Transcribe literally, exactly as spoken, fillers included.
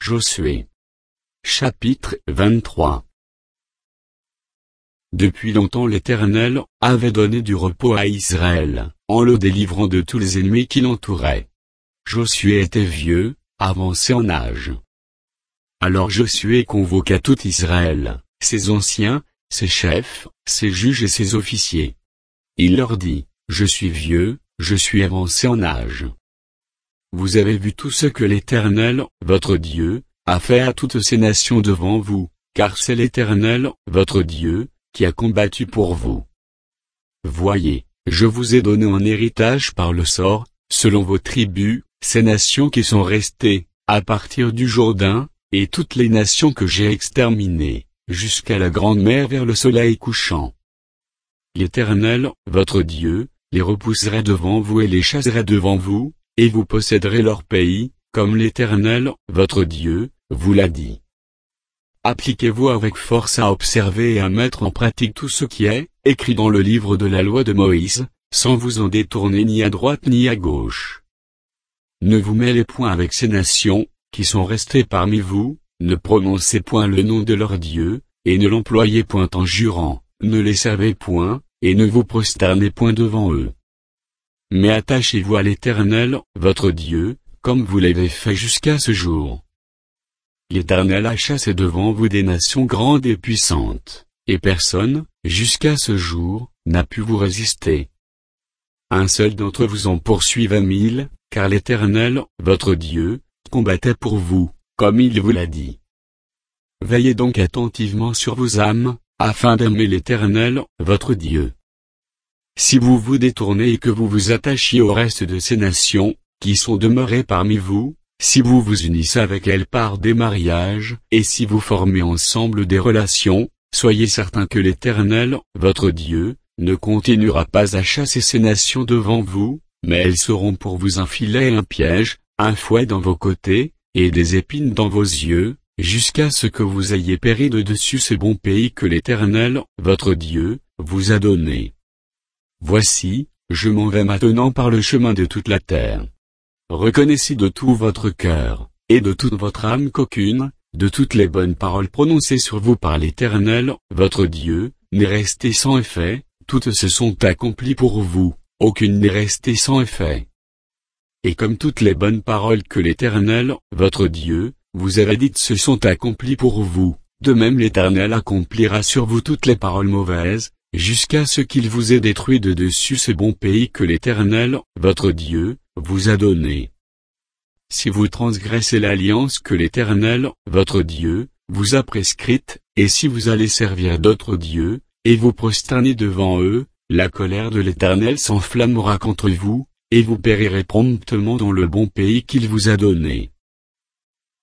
Josué. Chapitre vingt-trois. Depuis longtemps l'Éternel avait donné du repos à Israël, en le délivrant de tous les ennemis qui l'entouraient. Josué était vieux, avancé en âge. Alors Josué convoqua tout Israël, ses anciens, ses chefs, ses juges et ses officiers. Il leur dit, « Je suis vieux, je suis avancé en âge. Vous avez vu tout ce que l'Éternel, votre Dieu, a fait à toutes ces nations devant vous, car c'est l'Éternel, votre Dieu, qui a combattu pour vous. Voyez, je vous ai donné en héritage par le sort, selon vos tribus, ces nations qui sont restées, à partir du Jourdain, et toutes les nations que j'ai exterminées, jusqu'à la grande mer vers le soleil couchant. L'Éternel, votre Dieu, les repousserait devant vous et les chasserait devant vous, et vous posséderez leur pays, comme l'Éternel, votre Dieu, vous l'a dit. Appliquez-vous avec force à observer et à mettre en pratique tout ce qui est écrit dans le livre de la loi de Moïse, sans vous en détourner ni à droite ni à gauche. Ne vous mêlez point avec ces nations, qui sont restées parmi vous, ne prononcez point le nom de leur Dieu, et ne l'employez point en jurant, ne les servez point, et ne vous prosternez point devant eux. Mais attachez-vous à l'Éternel, votre Dieu, comme vous l'avez fait jusqu'à ce jour. L'Éternel a chassé devant vous des nations grandes et puissantes, et personne, jusqu'à ce jour, n'a pu vous résister. Un seul d'entre vous en poursuivait mille, car l'Éternel, votre Dieu, combattait pour vous, comme il vous l'a dit. Veillez donc attentivement sur vos âmes, afin d'aimer l'Éternel, votre Dieu. Si vous vous détournez et que vous vous attachiez au reste de ces nations, qui sont demeurées parmi vous, si vous vous unissez avec elles par des mariages, et si vous formez ensemble des relations, soyez certains que l'Éternel, votre Dieu, ne continuera pas à chasser ces nations devant vous, mais elles seront pour vous un filet et un piège, un fouet dans vos côtés, et des épines dans vos yeux, jusqu'à ce que vous ayez péri de dessus ce bon pays que l'Éternel, votre Dieu, vous a donné. Voici, je m'en vais maintenant par le chemin de toute la terre. Reconnaissez de tout votre cœur, et de toute votre âme qu'aucune, de toutes les bonnes paroles prononcées sur vous par l'Éternel, votre Dieu, n'est restée sans effet, toutes se sont accomplies pour vous, aucune n'est restée sans effet. Et comme toutes les bonnes paroles que l'Éternel, votre Dieu, vous avez dites se sont accomplies pour vous, de même l'Éternel accomplira sur vous toutes les paroles mauvaises, jusqu'à ce qu'il vous ait détruit de dessus ce bon pays que l'Éternel, votre Dieu, vous a donné. Si vous transgressez l'alliance que l'Éternel, votre Dieu, vous a prescrite, et si vous allez servir d'autres dieux, et vous prosternez devant eux, la colère de l'Éternel s'enflammera contre vous, et vous périrez promptement dans le bon pays qu'il vous a donné.